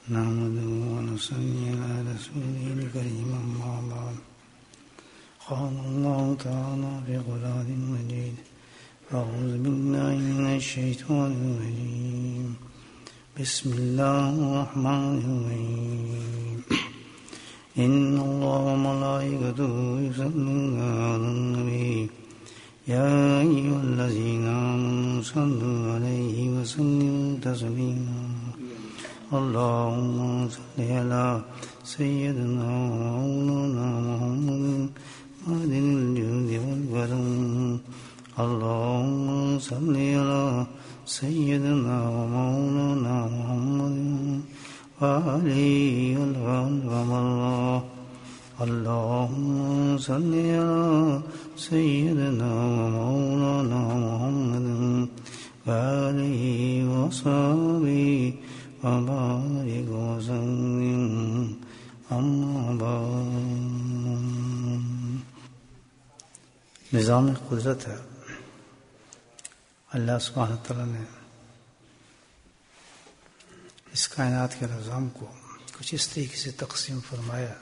نحمده ونصلي على رسوله الكريم أما بعد قال الله تعالى في قرآن مجيد أعوذ بالله من الشيطان الرجيم بسم الله الرحمن الرحيم إن الله وملائكته يصلون على النبي يا أيها الذين آمنوا صلوا عليه وسلموا تسليما اللهم صل على سيدنا ومولانا محمد معدن الجود والكرم اللهم صل على سيدنا ومولانا محمد وآله ومن اللهم صل على سيدنا ومولانا محمد وآله وصحبه وبارك وسلم أما بعد. نظام قدرت ہے. اللہ سبحانہ تعالیٰ نے اس کائنات کے نظام کو کچھ اس طریقے سے تقسیم فرمایا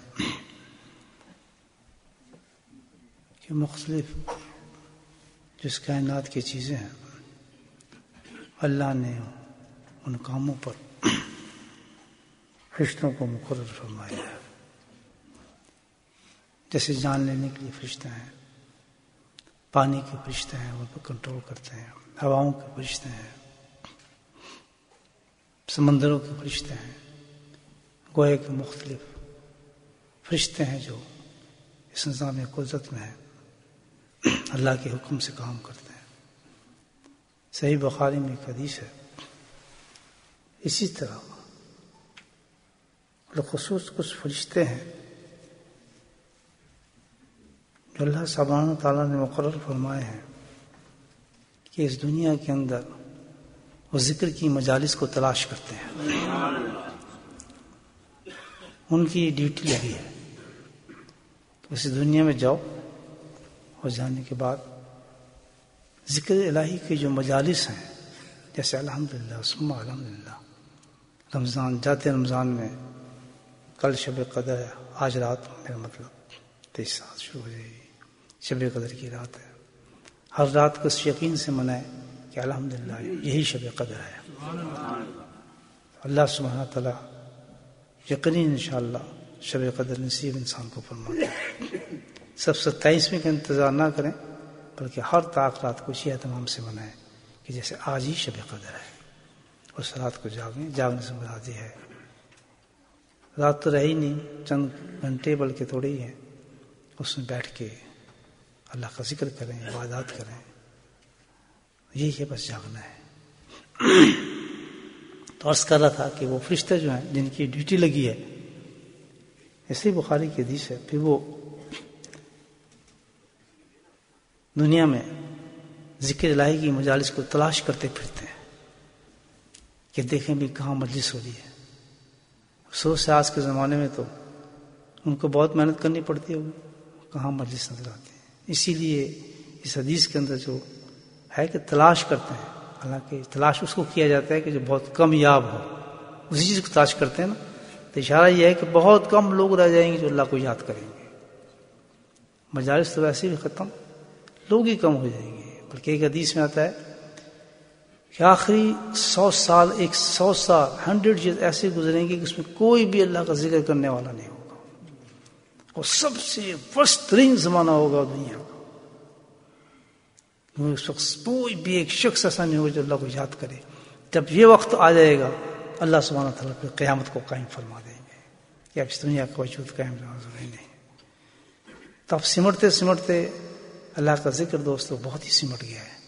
کہ مختلف جس کائنات کی چیزیں ہیں اللہ نے ان کاموں پر فرشتوں کو مقرر فرمایا ہے. جیسے جان لینے کے لیے فرشتے ہیں، پانی کے فرشتے ہیں ان پر کنٹرول کرتے ہیں، ہواؤں کے فرشتے ہیں، سمندروں کے فرشتے ہیں، گوہے کے مختلف فرشتے ہیں جو اس نظام قدرت میں ہیں، اللہ کے حکم سے کام کرتے ہیں. صحیح بخاری میں ایک حدیث ہے. اسی طرح بالخصوص کچھ فرشتے ہیں جو اللہ سبحانہ تعالیٰ نے مقرر فرمائے ہیں کہ اس دنیا کے اندر وہ ذکر کی مجالس کو تلاش کرتے ہیں. ان کی ڈیوٹی لگی ہے کہ اس دنیا میں جاؤ اور جانے کے بعد ذکر الہی کی جو مجالس ہیں، جیسے الحمدللہ ثم الحمدللہ، رمضان جاتے رمضان میں کل شب قدر ہے، آج رات میرا مطلب 23 رات شروع ہو جائے گی، شب قدر کی رات ہے. ہر رات کو اس یقین سے منائے کہ الحمدللہ یہی شب قدر ہے. اللہ سبحانہ تعالیٰ یقینی انشاءاللہ شب قدر نصیب انسان کو فرماتا ہے. سب 27ویں کا انتظار نہ کریں بلکہ ہر طاق رات کو اسی اہتمام سے منائیں کہ جیسے آج ہی شب قدر ہے. اس رات کو جاگیں. جاگنے سے مراد یہ ہے رات تو رہی نہیں، چند گھنٹے بلکہ تھوڑے ہی ہیں، اس میں بیٹھ کے اللہ کا ذکر کریں، عبادات کریں. یہی ہے بس جاگنا ہے. تو عرض کر رہا تھا کہ وہ فرشتے جو ہیں جن کی ڈیوٹی لگی ہے، ایسے بخاری کی حدیث ہے، پھر وہ دنیا میں ذکر الہی کی مجالس کو تلاش کرتے پھرتے ہیں کہ دیکھیں بھی کہاں مجلس ہو رہی ہے. افسوس سے آج کے زمانے میں تو ان کو بہت محنت کرنی پڑتی ہوگی، کہاں مجلس نظر آتی ہے. اسی لیے اس حدیث کے اندر جو ہے کہ تلاش کرتے ہیں، حالانکہ تلاش اس کو کیا جاتا ہے کہ جو بہت کم یاب ہو، اسی چیز کو تلاش کرتے ہیں نا. تو اشارہ یہ ہے کہ بہت کم لوگ رہ جائیں گے جو اللہ کو یاد کریں گے. مجالس تو ویسے بھی ختم، لوگ ہی کم ہو جائیں گے. بلکہ ایک حدیث میں آتا ہے کہ آخری 100 سال 100 years ایسے گزریں گے کہ اس میں کوئی بھی اللہ کا ذکر کرنے والا نہیں ہوگا، اور سب سے ورسٹ ترین زمانہ ہوگا دنیا کا. اس وقت کوئی بھی ایک شخص ایسا نہیں ہوگا جو اللہ کو یاد کرے. جب یہ وقت آ جائے گا اللہ سبحانہ تعالیٰ پھر قیامت کو قائم فرما دیں گے کہ اب اس دنیا کا وجود قائم ضروری نہیں. تو اب سمٹتے سمٹتے اللہ کا ذکر دوستو بہت ہی سمٹ گیا ہے.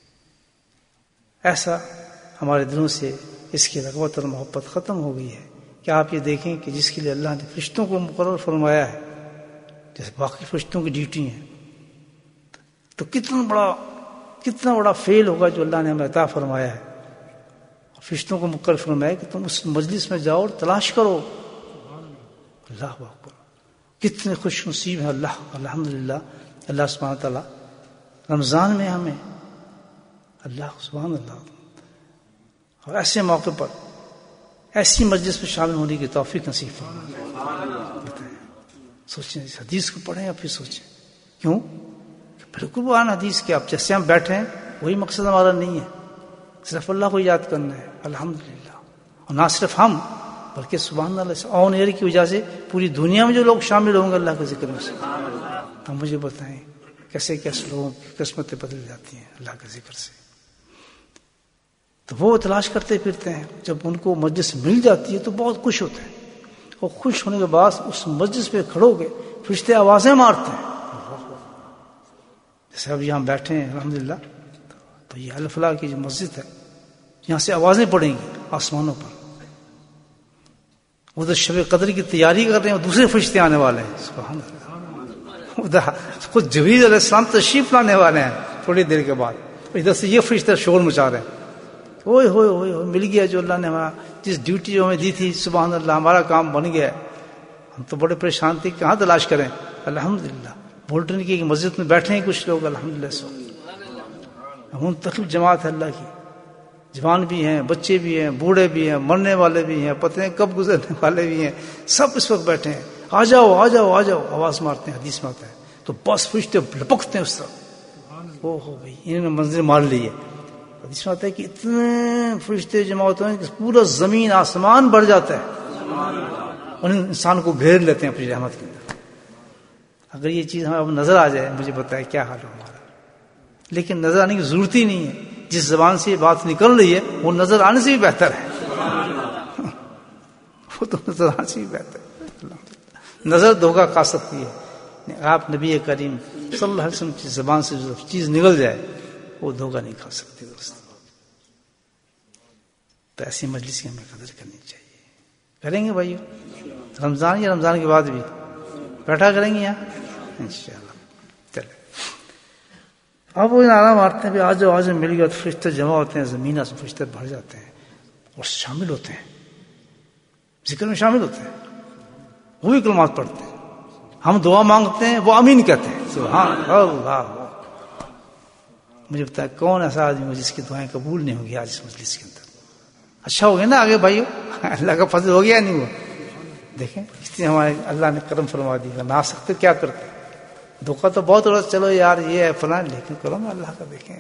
ایسا ہمارے دلوں سے اس کی رغبت اور محبت ختم ہو گئی ہے کہ آپ یہ دیکھیں کہ جس کے لیے اللہ نے فرشتوں کو مقرر فرمایا ہے، جیسے باقی فرشتوں کی ڈیوٹی ہیں، تو کتنا بڑا فیل ہوگا جو اللہ نے ہمیں عطا فرمایا ہے. فرشتوں کو مقرر فرمایا کہ تم اس مجلس میں جاؤ اور تلاش کرو. اللہ اکبر، کتنے خوش نصیب ہیں اللہ. الحمدللہ اللہ سبحانہ تعالیٰ رمضان میں ہمیں اللہ سبحان اللہ اور ایسے موقع پر ایسی مجلس میں شامل ہونے کی توفیق نصیب فرمائے. سوچیں اس حدیث کو پڑھیں یا پھر سوچیں. کیوں؟ بالکل وہ حدیث کے اب جیسے ہم بیٹھے ہیں وہی مقصد ہمارا نہیں ہے. صرف اللہ کو یاد کرنا ہے الحمدللہ. اور نہ صرف ہم بلکہ سبحان اللہ آن ایئر کی وجہ سے پوری دنیا میں جو لوگ شامل ہوں گے اللہ کے ذکر میں سے. ہم مجھے بتائیں کیسے کیسے لوگوں کی قسمتیں بدل جاتی ہیں اللہ کے ذکر سے. تو وہ تلاش کرتے پھرتے ہیں. جب ان کو مجلس مل جاتی ہے تو بہت خوش ہوتے ہیں. اور خوش ہونے کے بعد اس مجلس پہ کھڑو گے فرشتے آوازیں مارتے ہیں. جیسے اب یہاں بیٹھے ہیں الحمدللہ تو یہ الفلاح کی جو مسجد ہے یہاں سے آوازیں پڑیں گی آسمانوں پر. ادھر شب قدر کی تیاری کر رہے ہیں دوسرے فرشتے آنے والے ہیں سبحان اللہ. ادھر خود جبریل علیہ السلام تشریف لانے والے ہیں تھوڑی دیر کے بعد. ادھر سے یہ فرشتے شور مچا رہے ہیں. اوئے ہوئے ہوئے ہوئے مل گیا جو اللہ نے ہمارا جس ڈیوٹی جو ہمیں دی تھی سبحان اللہ ہمارا کام بن گیا. ہم تو بڑے پریشان تھے کہاں تلاش کریں. الحمدللہ بولٹن کی مسجد میں بیٹھے ہیں کچھ لوگ الحمدللہ. منتخب جماعت ہے اللہ کی. جوان بھی ہیں بچے بھی ہیں بوڑھے بھی ہیں مرنے والے بھی ہیں پتہ نہیں کب گزرنے والے بھی ہیں. سب اس وقت بیٹھے ہیں. آ جاؤ آ جاؤ آ جاؤ آواز مارتے ہیں. حدیث میں آتا ہے تو بس فرشتے لپکتے ہیں اس طرح. او ہو بھائی انہوں نے منظر مار لی ہے. حدیث میں آتا ہے کہ اتنے فرشتے جمع ہوتے ہیں کہ پورا زمین آسمان بھر جاتا ہے. ان انسان کو گھیر لیتے ہیں اپنی رحمت کے اندر. اگر یہ چیز ہمیں اب نظر آ جائے مجھے بتائے کیا حال ہو ہمارا. لیکن نظر آنے کی ضرورت ہی نہیں ہے. جس زبان سے یہ بات نکل رہی ہے وہ نظر آنے سے بھی بہتر ہے. وہ تو نظر آنے سے بھی بہتر ہے. نظر دھوکہ کھا سکتی ہے. آپ نبی کریم صلی اللہ علیہ وسلم کی زبان سے جو چیز نکل جائے وہ دھوکہ نہیں کھا سکتی دوست. تو ایسی مجلس کی ہمیں قدر کرنی چاہیے. کریں گے بھائیو رمضان یا رمضان کے بعد بھی بیٹھا کریں گے یہاں انشاءاللہ. چلے اب وہ نعرہ مارتے ہیں آج آج مل گیا. فرشتے جمع ہوتے ہیں زمین سے فرشتے بھر جاتے ہیں اور شامل ہوتے ہیں ذکر میں شامل ہوتے ہیں. وہی کلمات پڑھتے ہیں. ہم دعا مانگتے ہیں وہ آمین کہتے ہیں سبحان اللہ. مجھے بتایا کون ایسا آدمی ہو جس کی دعائیں قبول نہیں ہوگی آج اس مجلس کے اندر. اچھا ہو گیا نا آگے بھائیو اللہ کا فضل ہو گیا نہیں. وہ دیکھیں اس لیے ہمارے اللہ نے کرم فرما دیا. نہ آ سکتے کیا کرتے. دھوکہ تو بہت ہو چلو یار یہ ہے فلاں لیکن کرو نا اللہ کا. دیکھیں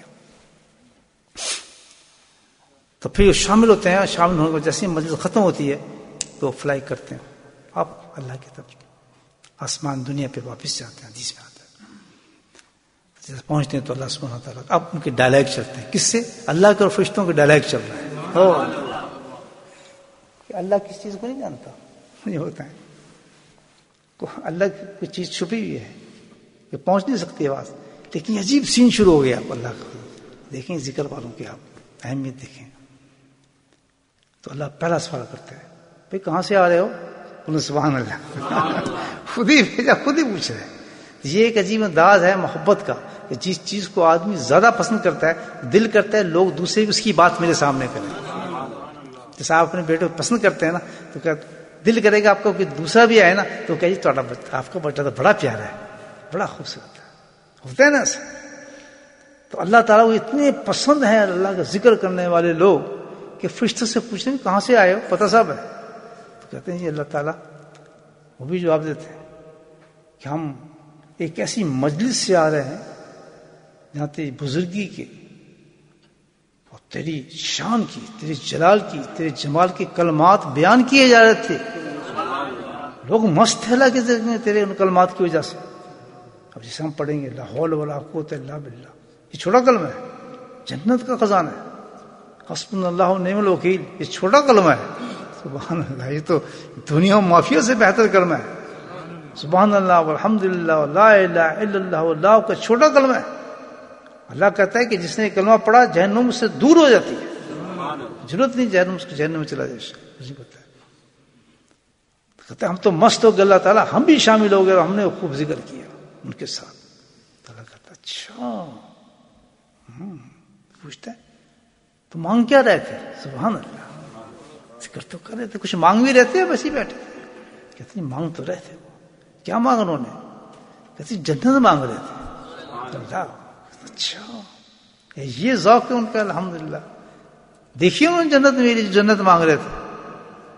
تو پھر شامل ہوتے ہیں. شامل ہونے کو جیسے مجلس ختم ہوتی ہے تو فلائی کرتے ہیں اب اللہ کی طرف آسمان دنیا پہ واپس جاتے ہیں. حدیث میں آتا ہے جیسے پہنچتے ہیں تو اللہ سبحانہ و تعالیٰ اب ان کے ڈائلیگ چلتے ہیں. کس سے؟ اللہ کے اور فرشتوں کے ڈائلیگ چل رہے ہیں. اللہ کس چیز کو نہیں جانتا. یہ ہوتا ہے اللہ کی کوئی چیز چھپی ہوئی ہے یہ پہنچ نہیں سکتی آواز. لیکن عجیب سین شروع ہو گیا آپ اللہ کا. دیکھیں ذکر والوں کی آپ اہمیت دیکھیں. تو اللہ پہلا سوال کرتا ہے بھائی کہاں سے آ رہے ہو؟ انہوں سبحان اللہ خود ہی بھیجا خود ہی پوچھ رہے ہیں. یہ ایک عجیب انداز ہے محبت کا کہ جس چیز کو آدمی زیادہ پسند کرتا ہے دل کرتا ہے لوگ دوسرے بھی اس کی بات میرے سامنے کریں. جیسا آپ اپنے بیٹے کو پسند کرتے ہیں نا تو کیا دل کرے گا آپ کو کہ دوسرا بھی آئے نا تو کہ جی آپ کا بیٹا تو بڑا پیارا ہے بڑا خوبصورت ہے. ہوتا ہے نا ایسا. تو اللہ تعالیٰ کو اتنے پسند ہیں اللہ کا ذکر کرنے والے لوگ کہ فرشتوں سے پوچھتے ہیں کہاں سے آئے ہو پتہ صاحب ہے. تو کہتے ہیں یہ اللہ تعالیٰ وہ بھی جواب دیتے ہیں کہ ہم ایک ایسی مجلس سے آ رہے ہیں جہاں تیری بزرگی کے اور تیری شان کی تیری جلال کی تیرے جمال کے کلمات بیان کیے جا رہے تھے. لوگ مست ہے اللہ کے ذکر میں تیرے ان کلمات کی وجہ سے. اب جیسے ہم پڑھیں گے لا حول ولا قوت الا باللہ یہ چھوٹا کلمہ ہے. جنت کا خزانہ ہے. حسبنا اللہ ونعم الوکیل یہ چھوٹا کلمہ ہے. سبحان اللہ یہ تو دنیا و مافیا سے بہتر کلمہ ہے. سبحان اللہ والحمدللہ لا الہ الا اللہ واللہ کا چھوٹا کلمہ ہے. اللہ کہتا ہے کہ جس نے یہ کلمہ پڑھا جہنم سے دور ہو جاتی ہے. ضرورت نہیں جہنم میں چلا جائے. مجھے پتا ہے کہتے ہم تو مست ہو گئے اللہ تعالیٰ ہم بھی شامل ہو گئے اور ہم نے خوب ذکر کیا ان کے ساتھ. اللہ کہتا اچھا پوچھتا ہے تو مانگ کیا رہے تھے؟ سبحان اللہ ذکر تو کر رہے تھے کچھ مانگ بھی رہتے ہیں بس ہی بیٹھے. کہتے ہیں مانگ تو رہے تھے. کیا مانگ انہوں نے؟ کہتے جنت مانگ رہے تھے. اللہ اچھا یہ ذوق ہے ان کا الحمدللہ. دیکھیے انہوں نے جنت میری جنت مانگ رہے تھے.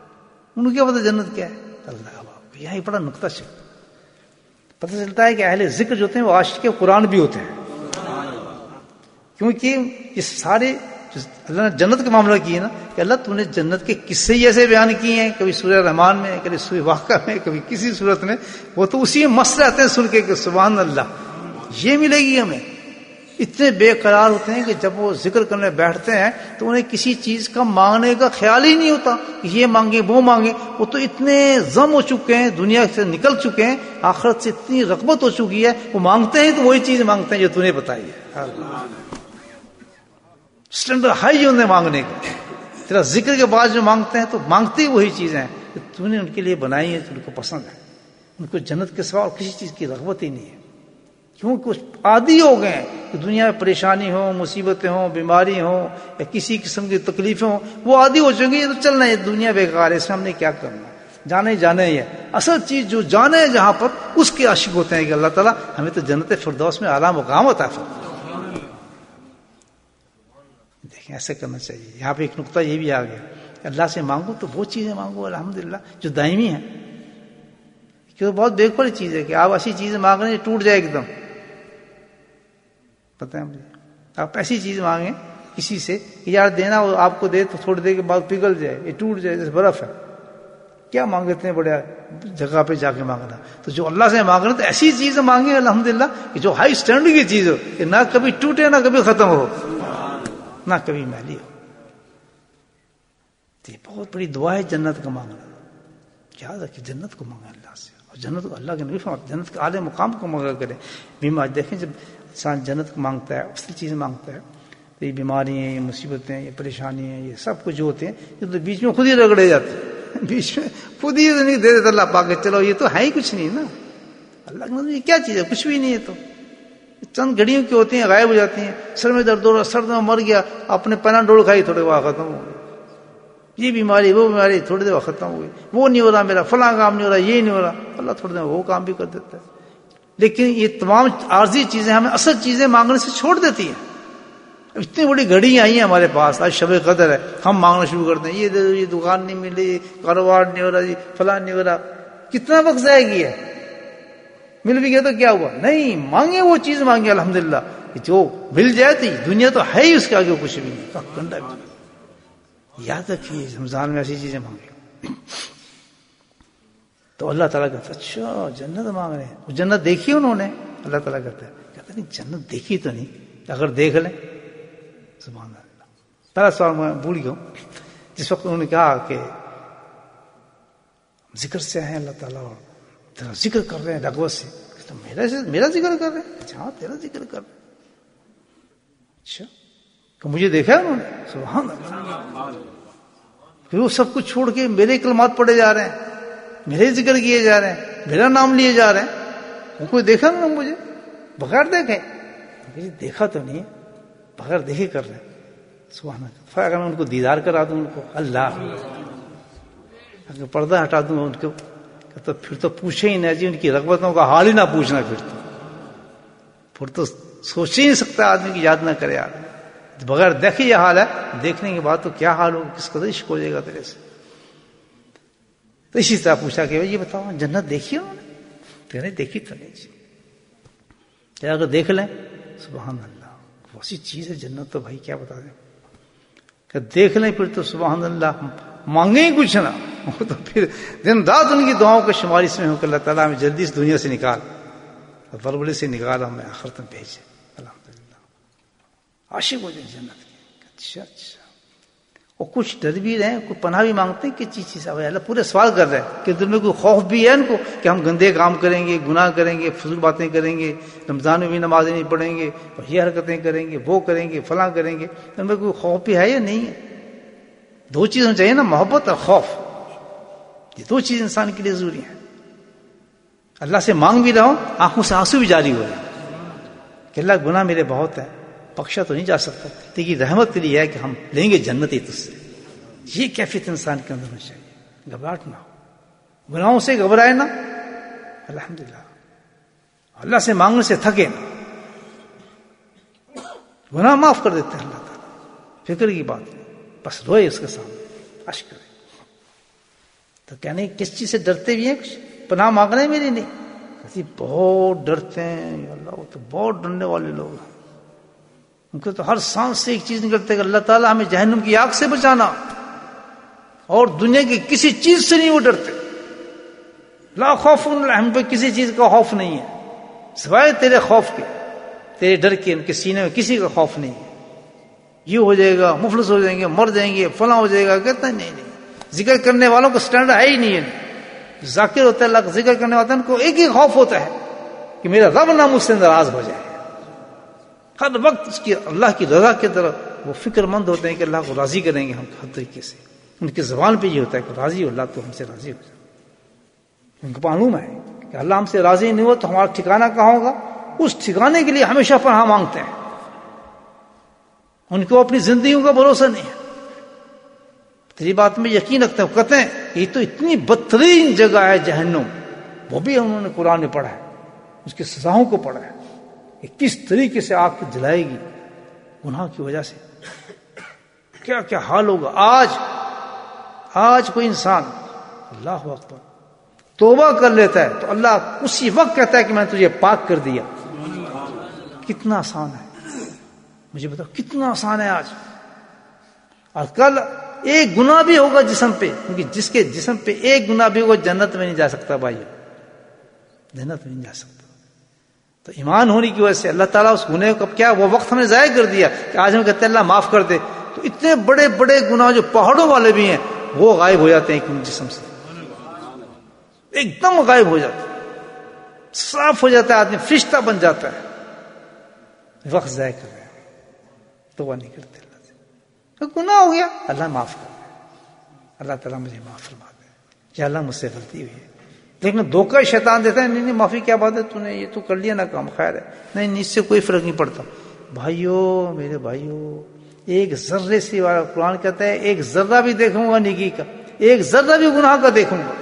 ان کو کیا پتا جنت کیا ہے؟ اللہ باب، یہاں بڑا نقطہ پتہ چلتا ہے کہ اہل ذکر جو ہوتے ہیں وہ عاشق قرآن بھی ہوتے ہیں، کیونکہ یہ سارے اللہ نے جنت کا معاملہ کیا ہے نا، کہ اللہ تم نے جنت کے قصے ایسے بیان کیے ہیں، کبھی سورہ رحمان میں، کبھی سورہ واقعہ میں، کبھی کسی صورت میں، وہ تو اسی میں مست رہتے ہیں سن کے کہ سبحان اللہ یہ ملے گی ہمیں. اتنے بے قرار ہوتے ہیں کہ جب وہ ذکر کرنے بیٹھتے ہیں تو انہیں کسی چیز کا مانگنے کا خیال ہی نہیں ہوتا کہ یہ مانگے وہ مانگے. وہ تو اتنے ضم ہو چکے ہیں، دنیا سے نکل چکے ہیں، آخرت سے اتنی رغبت ہو چکی ہے، وہ مانگتے ہیں تو وہی چیز مانگتے ہیں جو تو نے بتائی ہے. اسٹینڈرڈ ہائی انہیں مانگنے کا. تیرا ذکر کے بعد جو مانگتے ہیں تو مانگتے ہی وہی چیزیں ہیں کہ تو نے ان کے لیے بنائی ہے، تو ان کو پسند ہے. ان کو جنت کے سوا اور کسی چیز کی رغبت ہی نہیں ہے، کیونکہ عادی ہو گئے ہیں کہ دنیا میں پریشانی ہو، مصیبتیں ہوں، بیماری ہوں یا کسی قسم کی تکلیفیں ہوں، وہ عادی ہو چکے ہیں. تو چلنا ہے، دنیا بیکار ہے، اس میں ہم نے کیا کرنا، جانے ہی ہے. اصل چیز جو جانے ہے جہاں پر، اس کے عاشق ہوتے ہیں کہ اللہ تعالیٰ ہمیں تو جنت فردوس میں اعلیٰ مقام عطا فرمائے. دیکھیں ایسے کرنا چاہیے. یہاں پہ ایک نقطہ یہ بھی آ گیا کہ اللہ سے مانگو تو وہ چیزیں مانگو الحمدللہ جو دائمی ہیں. کیونکہ بہت بے بڑی چیز ہے کہ آپ ایسی چیزیں مانگ رہے ہیں ٹوٹ جائے ایک دم. پتہ ہے مجھے، آپ ایسی چیز مانگیں کسی سے کہ یار دینا، وہ آپ کو دے تو تھوڑی دیر کے بعد پگھل جائے، یہ ٹوٹ جائے جیسے برف ہے. کیا مانگتے ہیں بڑے جگہ پہ جا کے مانگنا. تو جو اللہ سے مانگنا تو ایسی چیزیں مانگیں الحمدللہ کہ جو ہائی اسٹینڈرڈ کی چیز ہو، کہ نہ کبھی ٹوٹے نہ کبھی ختم ہو نہ کبھی میلی ہو. یہ بہت بڑی دعا ہے جنت کا مانگنا. یاد رکھیں جنت کو مانگیں اللہ سے، اور جنت کو اللہ کے نبی فرماتے جنت کے اعلی مقام کو مانگا کریں. بیمار دیکھیں جب انسان جنت کو مانگتا ہے، اصل چیزیں مانگتا ہے، تو یہ بیماریاں ہیں، یہ مصیبتیں ہیں، یہ پریشانیاں ہیں، یہ سب کچھ جو ہوتے ہیں یہ تو بیچ میں خود ہی رگڑے جاتے ہیں. بیچ میں خود ہی نہیں دے دیتا اللہ پاک کہ چلو یہ تو ہے ہی کچھ نہیں نا. اللہ کے نبی یہ کیا چیز ہے؟ کچھ بھی نہیں ہے. تو چند گھڑیوں کی ہوتی ہیں، غائب ہو جاتی ہیں. سر میں درد ہو رہا، سر میں مر گیا، اپنے پیناڈول کھائی، تھوڑے وہاں ختم ہو گئی. یہ بیماری وہ بیماری تھوڑی دیر ختم ہو گئی. وہ نہیں ہو رہا میرا، فلاں کام نہیں ہو رہا، یہ نہیں ہو رہا، اللہ تھوڑی دیر وہ کام بھی کر دیتا ہے. لیکن یہ تمام عارضی چیزیں ہمیں اصل چیزیں مانگنے سے چھوڑ دیتی ہیں. اتنی بڑی گھڑی آئی ہیں ہمارے پاس، آج شب قدر ہے، ہم مانگنا شروع کرتے ہیں، یہ دے دو، یہ دکان نہیں مل رہی، کاروبار نہیں ہو رہا جی، فلاں نہیں ہو رہا. کتنا وقت ضائع کیا ہے. مل بھی گیا تو کیا ہوا؟ نہیں، مانگے وہ چیز مانگے الحمدللہ جو مل جائے تو دنیا تو ہے ہی، اس کے آگے کچھ بھی نہیں. کنڈا بھی یاد رکھیے رمضان میں ایسی چیزیں مانگے تو اللہ تعالیٰ کہتا ہے اچھا جنت مانگ رہے ہیں. وہ جنت دیکھی انہوں نے؟ اللہ تعالیٰ کہتا ہے نہیں جنت دیکھی تو نہیں، اگر دیکھ لیں. سبحان اللہ. پہلا سوال میں بھول گیا ہوں. جس وقت انہوں نے کہا کہ ذکر سے ہیں اللہ تعالیٰ اور تیرا ذکر کر رہے ہیں رغبت سے، میرا ذکر کر رہے ہیں؟ اچھا ہاں تیرا ذکر کر رہے ہیں. اچھا کہ مجھے دیکھا انہوں نے؟ سبحان اللہ. پھر وہ سب کچھ چھوڑ کے میرے کلمات پڑھے جا رہے ہیں، میرے ذکر کیے جا رہے ہیں، میرا نام لیے جا رہے ہیں. وہ کوئی دیکھا نا مجھے بغیر دیکھے؟ دیکھا تو نہیں، بغیر دیکھے کر رہے ہیں. سبحان اللہ. اگر میں ان کو دیدار کرا دوں، ان کو اللہ اگر پردہ ہٹا دوں ان کو، تو پھر تو پوچھے ہی نہ جی، ان کی رغبتوں کا حال ہی نہ پوچھنا. پھر تو سوچ ہی نہیں سکتا آدمی کی یاد نہ کرے. آدمی بغیر دیکھے یہ حال ہے، دیکھنے کے بعد تو کیا حال ہوگا، کس قدر عشق ہو جائے گا تیرے سے. تو اسی طرح پوچھا کہ یہ بتاؤ جنت دیکھی انہوں نے؟ تو نہیں دیکھی تو نہیں جی. اگر دیکھ لیں سبحان اللہ ویسی چیز ہے جنت، تو بھائی کیا بتا دیں کہ دیکھ لیں پھر تو سبحان اللہ مانگیں ہی کچھ نہ. تو پھر دن رات ان کی دعاؤں کا شمار اس میں ہو کہ اللہ تعالیٰ ہمیں جلدی اس دنیا سے نکال، ضربڑے سے نکال، ہمیں آخرت میں بھیجے. الحمدللہ عاشق ہو جائے جنت کے. اچھا اچھا. اور کچھ ڈر بھی رہے، کوئی پناہ بھی مانگتے ہیں کہ چیز اللہ پورے سوال کر رہے ہیں کہ دل میں کوئی خوف بھی ہے ان کو کہ ہم گندے کام کریں گے، گناہ کریں گے، فضول باتیں کریں گے، رمضان میں بھی نمازیں نہیں پڑھیں گے، اور یہ حرکتیں کریں گے، وہ کریں گے، فلاں کریں گے. ان میں کوئی خوف بھی ہے یا نہیں ہے؟ دو چیزیں چاہیے نا، محبت اور خوف. یہ دو چیز انسان کے لیے ضروری ہیں. اللہ سے مانگ بھی رہا ہوں، آنکھوں سے آنسو بھی جاری ہو رہے ہیں کہ اللہ گناہ میرے بہت ہے، بخشا تو نہیں جا سکتا، لیکن رحمت کے لیے ہے کہ ہم لیں گے جنت ہی تجھ سے. یہ کیفیت انسان کے اندر ہونا چاہیے. گھبراہٹ نہ ہو، گناہوں سے گھبرائے نہ، الحمدللہ اللہ سے مانگنے سے تھکے نہ. گناہ معاف کر دیتے ہیں اللہ تعالیٰ، فکر کی بات نہیں، بس روئے اس کے سامنے، اشک کرے. تو کہنے کس چیز سے ڈرتے بھی ہیں؟ کچھ پناہ مانگنا ہے میری نہیں، کہتی بہت ڈرتے ہیں یا اللہ، وہ تو بہت ڈرنے والے لوگ ہیں، ان کو تو ہر سانس سے ایک چیز نکلتے کہ اللہ تعالیٰ ہمیں جہنم کی آگ سے بچانا، اور دنیا کی کسی چیز سے نہیں وہ ڈرتے. لا خوف، ہم پہ کسی چیز کا خوف نہیں ہے سوائے تیرے خوف کے، تیرے ڈر کے. ان کے سینے میں کسی کا خوف نہیں ہے، یہ ہو جائے گا، مفلس ہو جائیں گے، مر جائیں گے، فلاں ہو جائے گا. کہتا ہے نہیں، ذکر کرنے والوں کا سٹینڈرڈ ہے ہی نہیں ہے. ذاکر ہوتا ہے اللہ کا ذکر کرنے والا، ان کو ایک ہی خوف ہوتا ہے کہ میرا رب نہ مجھ سے ناراض ہو جائے. ہر وقت اس کی اللہ کی رضا کی طرف وہ فکر مند ہوتے ہیں کہ اللہ کو راضی کریں گے ہم ہر طریقے سے. ان کی زبان پہ یہ ہوتا ہے کہ راضی ہو اللہ تو ہم سے راضی ہو جائے. ان کو معلوم ہے کہ اللہ ہم سے راضی نہیں ہو تو ہمارا ٹھکانہ کہاں ہوگا. اس ٹھکانے کے لیے ہمیشہ پناہ مانگتے ہیں. ان کو اپنی زندگیوں کا بھروسہ نہیں ہے. تیری بات میں یقین رکھتے ہیں، کہتے ہیں یہ تو اتنی بدترین جگہ ہے جہنم، وہ بھی انہوں نے قرآن میں پڑھا ہے، اس کی سزاؤں کو پڑھا ہے کہ کس طریقے سے آگ جلائے گی گناہ کی وجہ سے. کیا کیا حال ہوگا. آج کوئی انسان اللہ اکبر توبہ کر لیتا ہے تو اللہ اسی وقت کہتا ہے کہ میں نے تجھے پاک کر دیا. کتنا آسان ہے، مجھے بتاؤ کتنا آسان ہے آج. اور کل ایک گناہ بھی ہوگا جسم پہ، کیونکہ جس کے جسم پہ ایک گناہ بھی ہوگا جنت میں نہیں جا سکتا بھائی، جنت میں نہیں جا سکتا. تو ایمان ہونے کی وجہ سے اللہ تعالیٰ اس گناہ کو کیا وہ وقت ہم نے ضائع کر دیا کہ آج ہم کہتے ہیں اللہ معاف کر دے. تو اتنے بڑے بڑے گناہ جو پہاڑوں والے بھی ہیں وہ غائب ہو جاتے ہیں ایک جسم سے، ایک دم غائب ہو جاتا ہے، صاف ہو جاتا ہے، آدمی فرشتہ بن جاتا ہے. وقت ضائع کر رہے ہیں، توبہ نہیں کرتے اللہ سے. تو گناہ ہو گیا، اللہ معاف کر دے، اللہ تعالیٰ مجھے معاف فرما دے، یا اللہ مجھ سے غلطی ہوئی ہے. لیکن دھوکہ شیطان دیتا ہے، نہیں معافی کیا بات ہے، تو نے یہ تو کر لیا نا کام، خیر ہے، نہیں اس سے کوئی فرق نہیں پڑتا. بھائیو، میرے بھائیو، ایک ذرے سے والا قرآن کہتا ہے ایک ذرہ بھی دیکھوں گا نیکی کا، ایک ذرہ بھی گناہ کا دیکھوں گا،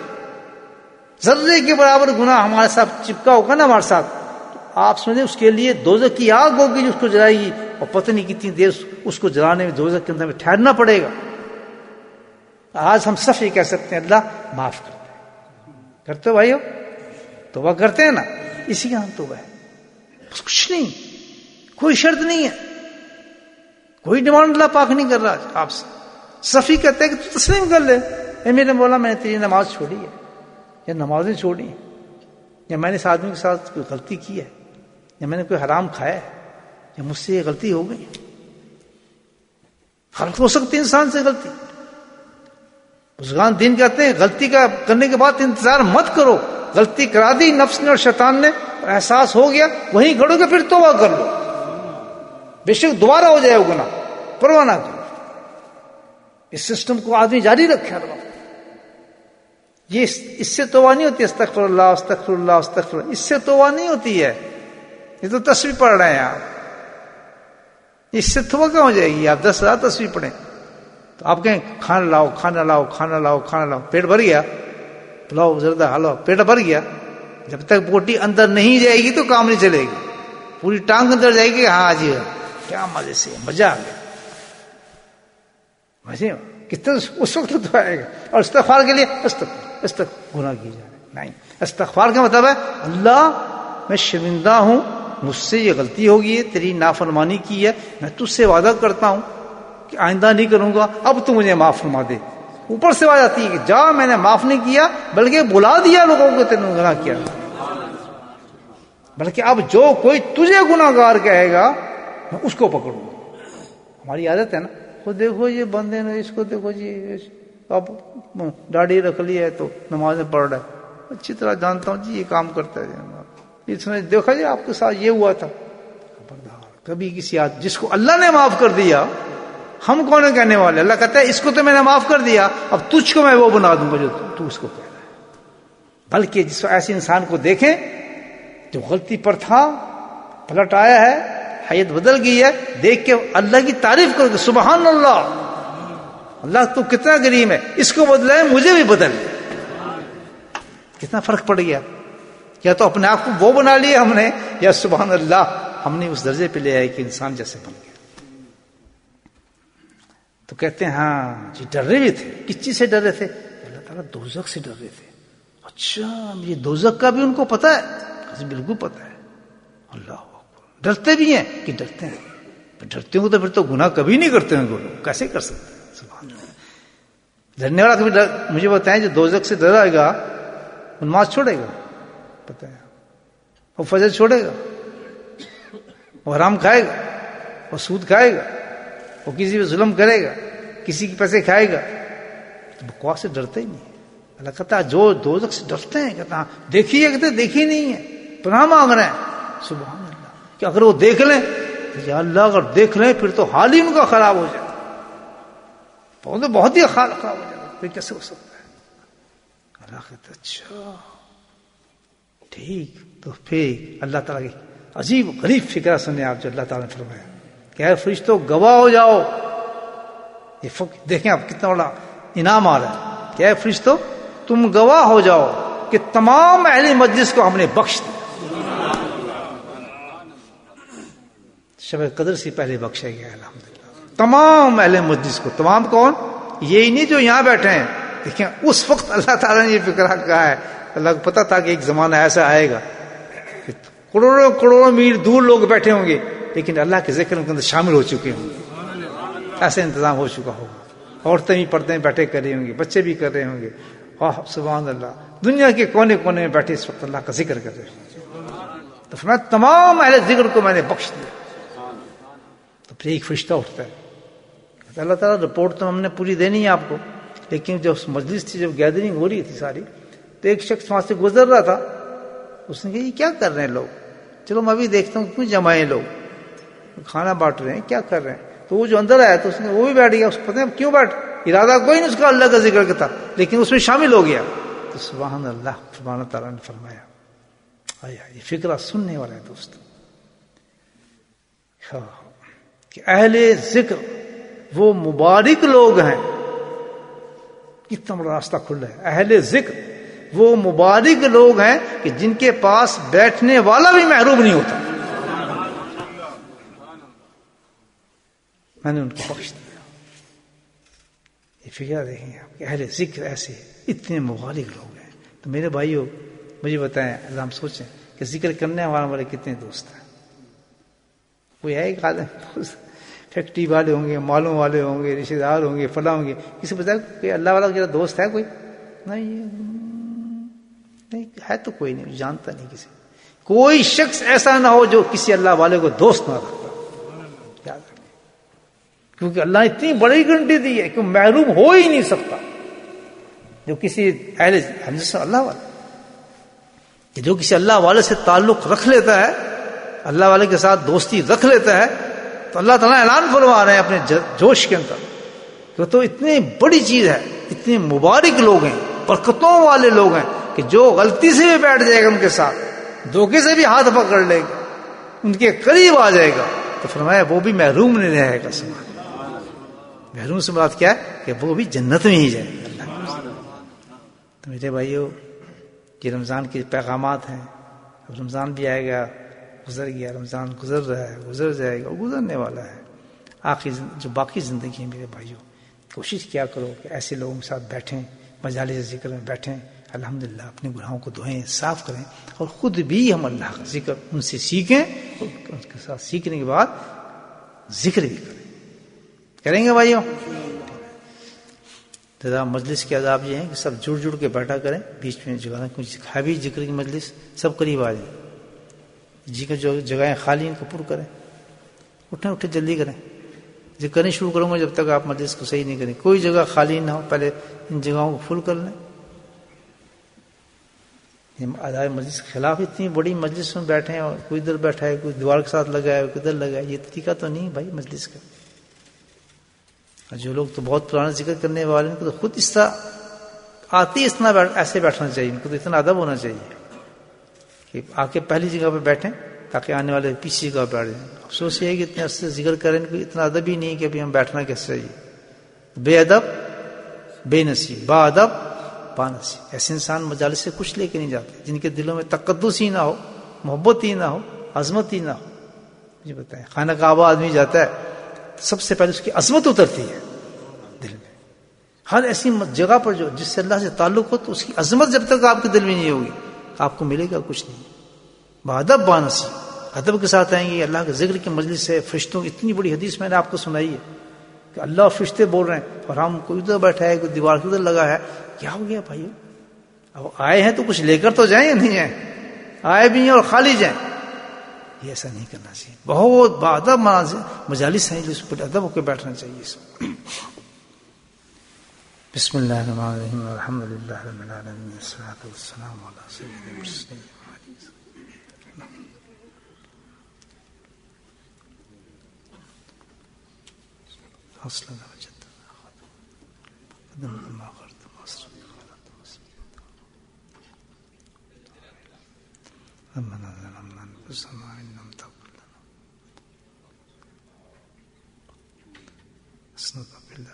ذرے کے برابر گناہ ہمارے ساتھ چپکا ہوگا نا ہمارے ساتھ، آپ سمجھیں اس کے لیے دوزخ کی آگ ہوگی جو اس کو جلائے گی، اور پتہ نہیں کتنی دیر اس کو جلانے میں دوزخ کے اندر میں ٹھہرنا پڑے گا. آج ہم صرف یہ کہہ سکتے ہیں اللہ معاف کر دے. کرتے ہو بھائیو؟ توبہ کرتے ہیں نا، اسی کا نام توبہ ہے. بس کچھ نہیں، کوئی شرط نہیں ہے، کوئی ڈیمانڈ اللہ پاک نہیں کر رہا آپ سے. صفی کہتے ہیں کہ تو تسلیم کر لے، اے میرے مولا میں نے تیری نماز چھوڑی ہے، یا نمازیں چھوڑی ہیں، یا میں نے اس آدمی کے ساتھ کوئی غلطی کی ہے، یا میں نے کوئی حرام کھایا ہے، یا مجھ سے یہ غلطی ہو گئی. غلط ہو سکتی ہے انسان سے غلطی. بزرگان دین کہتے ہیں غلطی کا کرنے کے بعد انتظار مت کرو، غلطی کرا دی نفس نے اور شیطان نے، احساس ہو گیا وہیں کھڑو کہ پھر توبہ کر لو، بے شک دوبارہ ہو جائے وہ گناہ، پرواہ نہ کرو. اس سسٹم کو آدمی جاری رکھے ہر وقت. یہ اس سے توبہ نہیں ہوتی استغفر اللہ استغفر اللہ استغفر اللہ، اس سے توبہ نہیں ہوتی ہے. یہ تو تسبیح پڑھ رہے ہیں آپ، اس سے توبہ کہاں ہو جائے گی؟ آپ 10,000 تسبیح پڑھیں تو آپ کہیں کھانا لاؤ کھانا لاؤ کھانا لاؤ کھانا لاؤ، پیٹ بھر گیا، پلاؤ زردہ ہلو، پیٹ بھر گیا. جب تک بوٹی اندر نہیں جائے گی تو کام نہیں چلے گی. پوری ٹانگ اندر جائے گی، ہاں جی کیا مزے سے مزہ آ گیا، مزے کتنے اس وقت تو آئے گا. اور استغفار کے لیے گناہ کی جائے نہیں. استغفار کا مطلب ہے اللہ میں شرمندہ ہوں، مجھ سے یہ غلطی ہوگی ہے، تیری نافرمانی کی ہے، میں تجھ سے وعدہ کرتا ہوں کہ آئندہ نہیں کروں گا، اب تو مجھے معاف فرما دے. اوپر سے آواز آتی ہے کہ جا میں نے معاف نہیں کیا بلکہ بلا دیا لوگوں کو تینے گناہ کیا، بلکہ اب جو کوئی تجھے گناہ گار کہے گا میں اس کو پکڑوں گا. ہماری عادت ہے نا، وہ دیکھو یہ بندے نے اس کو دیکھو جی اب داڑھی رکھ لی ہے تو نمازیں پڑھ رہا ہے، اچھی طرح جانتا ہوں جی یہ کام کرتا ہے، اس نے دیکھا جی آپ کے ساتھ یہ ہوا تھا. کبھی کسی جس کو اللہ نے معاف کر دیا، ہم کون ہیں کہنے والے؟ اللہ کہتا ہے اس کو تو میں نے معاف کر دیا، اب تجھ کو میں وہ بنا دوں گا جو تو اس کو کہہ رہا ہے. بلکہ جس ایسے انسان کو دیکھیں جو غلطی پر تھا، پلٹ آیا ہے، حیت بدل گئی ہے، دیکھ کے اللہ کی تعریف کرو کہ سبحان اللہ، اللہ تو کتنا کریم ہے، اس کو بدلا ہے مجھے بھی بدل. کتنا فرق پڑ گیا. یا تو اپنے آپ کو وہ بنا لیا ہم نے، یا سبحان اللہ ہم نے اس درجے پہ لے آئے کہ انسان جیسے بن گیا. تو کہتے ہیں ہاں جی ڈر رہے بھی تھے. کس چیز سے ڈر رہے تھے؟ اللہ تعالیٰ دوزخ سے ڈر رہے تھے. اچھا یہ دوزخ کا بھی ان کو پتا ہے؟ بالکل پتا ہے. اللہ اکبر. ڈرتے بھی ہیں کہ ڈرتے ہیں. ڈرتے ہوں تو پھر تو گناہ کبھی نہیں کرتے ہیں. لوگ کیسے کر سکتے ہیں؟ سبحان اللہ. ڈرنے والا کبھی مجھے بتائیں جو دوزخ سے ڈرائے گا وہ نماز چھوڑے گا؟ پتہ ہے. وہ فجر چھوڑے گا؟ وہ حرام کھائے گا؟ وہ سود کھائے گا؟ وہ کسی پہ ظلم کرے گا؟ کسی کے پیسے کھائے گا؟ بکواس سے ڈرتے ہی نہیں. اللہ کہتا ہے جو دوزخ سے ڈرتے ہیں کہتا دیکھیے کہتے دیکھی نہیں ہے پناہ مانگ رہے ہیں. سبحان اللہ. کہ اگر وہ دیکھ لیں یا اللہ اگر دیکھ لیں پھر تو حال ہی ان کا خراب ہو جائے. بہت ہی حال خراب ہو جائے. پھر کیسے ہو سکتا ہے؟ اللہ کہتا اچھا ٹھیک. تو پھر اللہ تعالیٰ کی عجیب غریب فکرہ سنیں آپ جو اللہ تعالیٰ نے فرمایا کہ اے فرشتوں گواہ ہو جاؤ. یہ دیکھیں آپ کتنا بڑا انعام آ رہا ہے کہ اے فرشتوں تم گواہ ہو جاؤ کہ تمام اہل مجلس کو ہم نے بخش دیا. شب قدر سے پہلے بخشا گیا الحمدللہ تمام اہل مجلس کو. تمام کون؟ یہی نہیں جو یہاں بیٹھے ہیں. دیکھیں اس وقت اللہ تعالیٰ نے یہ فکرہ کہا ہے. اللہ کو پتا تھا کہ ایک زمانہ ایسا آئے گا کہ کروڑوں کروڑوں میل دور لوگ بیٹھے ہوں گے لیکن اللہ کے ذکر کے اندر شامل ہو چکے ہوں گے. ایسا انتظام ہو چکا ہوگا. عورتیں بھی پردے میں بیٹھے کر رہی ہوں گی, بچے بھی کر رہے ہوں گے. سبحان اللہ. دنیا کے کونے کونے میں بیٹھے اس وقت اللہ کا ذکر کر رہے ہیں. تو فرمایا تمام اہل ذکر کو میں نے بخش دیا. تو پھر ایک فرشتہ اٹھتا ہے. اللہ تعالیٰ رپورٹ تو ہم نے پوری دینی ہے آپ کو, لیکن جب مجلس تھی جب گیدرنگ ہو رہی تھی ساری تو ایک شخص وہاں سے گزر رہا تھا. اس نے کہا یہ کیا کر رہے ہیں لوگ؟ چلو میں بھی دیکھتا ہوں کیوں جمع ہیں لوگ, کھانا بانٹ رہے ہیں, کیا کر رہے ہیں. تو وہ جو اندر آیا تو اس نے وہ بھی بیٹھ گیا. اس کو پتہ ہے کیوں بیٹھ, ارادہ کوئی نہیں اس کا اللہ کا ذکر کا تھا لیکن اس میں شامل ہو گیا. تو سبحان اللہ سبحانہ تعالیٰ نے فرمایا آیا یہ فکرہ سننے والا ہے دوست کہ اہل ذکر وہ مبارک لوگ ہیں. کتنا بڑا راستہ کھل رہا ہے. اہل ذکر وہ مبارک لوگ ہیں کہ جن کے پاس بیٹھنے والا بھی محروم نہیں ہوتا. میں نے ان کو بخش دیا. یہ فکر دیکھیں آپ کہ اہل ذکر ایسے اتنے مبارک لوگ ہیں. تو میرے بھائیوں مجھے بتائیں, اللہ ہم سوچیں کہ ذکر کرنے والے کتنے دوست ہیں. کوئی ہے ایک آدمی فیکٹری والے ہوں گے, مالوں والے ہوں گے, رشتے دار ہوں گے, فلاں ہوں گے, کسی پتا کہ اللہ والا میرا دوست ہے کوئی نہیں ہے؟ تو کوئی نہیں جانتا نہیں کسی. کوئی شخص ایسا نہ ہو جو کسی اللہ والے کو دوست نہ رکھتا. یاد رکھیں کیونکہ اللہ نے اتنی بڑی گارنٹی دی ہے کہ محروم ہو ہی نہیں سکتا جو کسی اہل اللہ والا, کہ جو کسی اللہ والے سے تعلق رکھ لیتا ہے, اللہ والے کے ساتھ دوستی رکھ لیتا ہے, تو اللہ تعالیٰ اعلان فرما رہے ہیں اپنے جوش کے اندر کہ تو اتنی بڑی چیز ہے, اتنے مبارک لوگ ہیں, برکتوں والے لوگ ہیں کہ جو غلطی سے بھی بیٹھ جائے گا ان کے ساتھ, دھوکے سے بھی ہاتھ پکڑ لے گا, ان کے قریب آ جائے گا, تو فرمایا وہ بھی محروم نہیں رہے گا. محروم سے مراد کیا ہے کہ وہ بھی جنت میں ہی جائے گا. تو میرے بھائیو یہ رمضان کے پیغامات ہیں. اب رمضان بھی آئے گا, گزر گیا, رمضان گزر رہا ہے, گزر جائے گا, گزرنے والا ہے. آخری جو باقی زندگی ہے میرے بھائیوں, کوشش کیا کرو کہ ایسے لوگوں کے ساتھ بیٹھیں, مجالس ذکر میں بیٹھیں, الحمدللہ اپنے گناہوں کو دھوئیں, صاف کریں, اور خود بھی ہم اللہ کا ذکر ان سے سیکھیں. ان کے ساتھ سیکھنے کے بعد ذکر بھی کریں گے بھائیوں. ذرا مجلس کے آداب یہ ہیں کہ سب جڑ جڑ کے بیٹھا کریں, بیچ میں جگہ کچھ ہے بھی ذکر کی مجلس, سب قریب آ جائیں. جی کا جو جگہیں خالی ہیں ان کو پر کریں, اٹھیں جلدی کریں. ذکر کریں شروع کروں گا جب تک آپ مجلس کو صحیح نہیں کریں. کوئی جگہ خالی نہ ہو, پہلے ان جگہوں کو فل کر لیں. آداب مجلس کے خلاف اتنی بڑی مجلس میں بیٹھے ہیں اور کوئی ادھر بیٹھا ہے, کوئی دیوار کے ساتھ لگا ہے, کوئی ادھر لگا ہے, یہ طریقہ تو نہیں بھائی مجلس کا. جو لوگ تو بہت پرانا ذکر کرنے والے ہیں ان کو تو خود اس طرح آتی اس طرح ایسے بیٹھنا چاہیے, ان کو تو اتنا ادب ہونا چاہیے کہ آ کے پہلی جگہ پہ بیٹھیں تاکہ آنے والے پیچھے جگہ پہ بیٹھ جائیں. افسوس یہ ہے کہ اتنے عرصے ذکر کریں, کو اتنا ادب ہی نہیں کہ ابھی ہم بیٹھنا کیسے چاہیے. بے ادب بے نصیب, با ادب با نصیب. ایسے انسان مجالس سے کچھ لے کے نہیں جاتے جن کے دلوں میں تقدس ہی نہ ہو, محبت ہی نہ ہو, عظمت ہی نہ ہو. مجھے بتائیں خانہ کعبہ آدمی جاتا ہے سب سے پہلے اس کی عظمت اترتی ہے دل میں. ہر ایسی جگہ پر جو جس سے اللہ سے تعلق ہو تو اس کی عظمت جب تک آپ کے دل میں نہیں ہوگی آپ کو ملے گا کچھ نہیں. بادب بانصیب ادب کے ساتھ آئیں گے. اللہ کے ذکر کی مجلس ہے, فرشتوں کی اتنی بڑی حدیث میں نے آپ کو سنائی ہے کہ اللہ اور فرشتے بول رہے ہیں اور ہم کوئی ادھر بیٹھا ہے, کوئی دیوار کے ادھر لگا ہے. کیا ہو گیا بھائیو؟ اب آئے ہیں تو کچھ لے کر تو جائیں یا نہیں آئے؟ آئے بھی ہیں اور خالی جائیں. یہ ایسا نہیں کرنا چاہیے. بہت بادب مجالس ہیں جو اس پر ادب ہو کے بیٹھنا چاہیے. بسم اللہ الرحمن الرحیم الحمد للہ رب العالمین والصلاۃ والسلام علی سیدنا المرسلین. حصل وجد قدم ما قرت مصر ربنا ظلمنا انفسنا وان لم تغفر لنا استغفر بالله.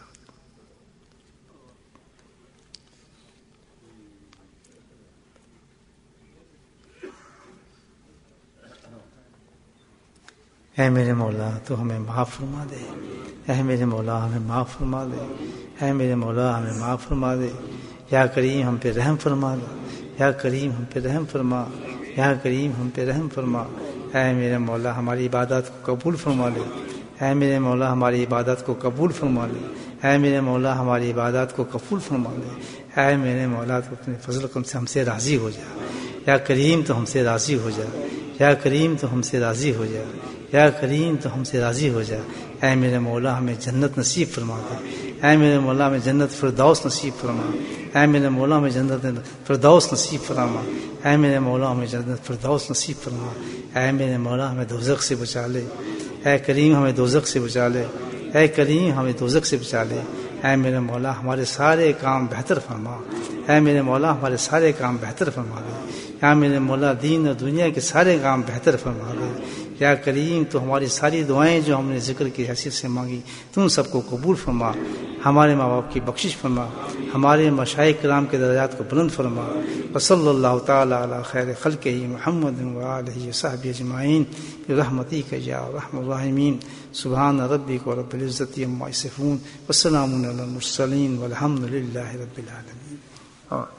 اے میرے مولا تو ہمیں معاف فرما دے. اے میرے مولا ہمیں معاف فرما دے. اے میرے مولا ہمیں معاف فرما دے. یا کریم ہم پہ رحم فرما دے. یا کریم ہم پہ رحم فرما. یا کریم ہم پہ رحم فرما. اے میرے مولا ہماری عبادت کو قبول فرما لے. اے میرے مولا ہماری عبادت کو قبول فرما لے. اے میرے مولا ہماری عبادت کو قبول فرما لے. اے میرے مولا تو اپنے فضل کرم سے ہم سے راضی ہو جا. یا کریم تو ہم سے راضی ہو جا. یا کریم تو ہم سے راضی ہو جا. یا کریم تو ہم سے راضی ہو جا. اے میرے مولا ہمیں جنت نصیب فرما دے. اے میرے مولا ہمیں جنت فردوس نصیب فرما. اے میرے مولا ہمیں جنت فردوس نصیب فرما. اے میرے مولا ہمیں جنت فردوس نصیب فرما. اے میرے مولا ہمیں دوزخ سے بچا لے. اے کریم ہمیں دوزخ سے بچا لے. اے کریم ہمیں دوزخ سے بچا لے. اے میرے مولا ہمارے سارے کام بہتر فرما. اے میرے مولا ہمارے سارے کام بہتر فرما دے. یا میرے مولا دین اور دنیا کے سارے کام بہتر فرما دے. یا کریم تو ہماری ساری دعائیں جو ہم نے ذکر کی حیثیت سے مانگی تم سب کو قبول فرما. ہمارے ماں باپ کی بخشش فرما. ہمارے مشائخ کرام کے درجات کو بلند فرما. وصلی اللہ تعالی علی خیر خلقہ محمد وآلہ وصحبہ اجمعین برحمتک یا ارحم الراحمین. سبحان ربک رب العزۃ عما یصفون وسلام علی المرسلین والحمد للہ رب العالمین.